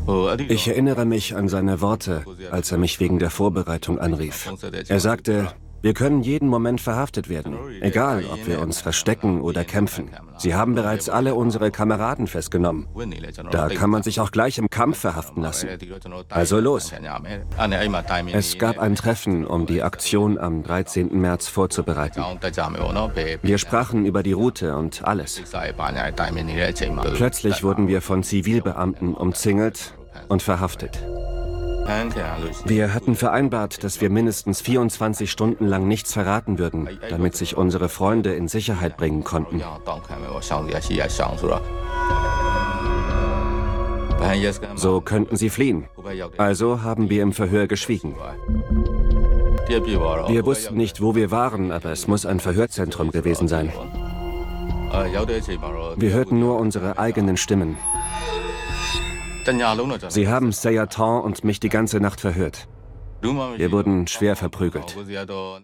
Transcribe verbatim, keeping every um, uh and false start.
Ich erinnere mich an seine Worte, als er mich wegen der Vorbereitung anrief. Er sagte, wir können jeden Moment verhaftet werden, egal ob wir uns verstecken oder kämpfen. Sie haben bereits alle unsere Kameraden festgenommen. Da kann man sich auch gleich im Kampf verhaften lassen. Also los. Es gab ein Treffen, um die Aktion am dreizehnten März vorzubereiten. Wir sprachen über die Route und alles. Plötzlich wurden wir von Zivilbeamten umzingelt und verhaftet. Wir hatten vereinbart, dass wir mindestens vierundzwanzig Stunden lang nichts verraten würden, damit sich unsere Freunde in Sicherheit bringen konnten. So könnten sie fliehen. Also haben wir im Verhör geschwiegen. Wir wussten nicht, wo wir waren, aber es muss ein Verhörzentrum gewesen sein. Wir hörten nur unsere eigenen Stimmen. Sie haben Seyatan und mich die ganze Nacht verhört. Wir wurden schwer verprügelt.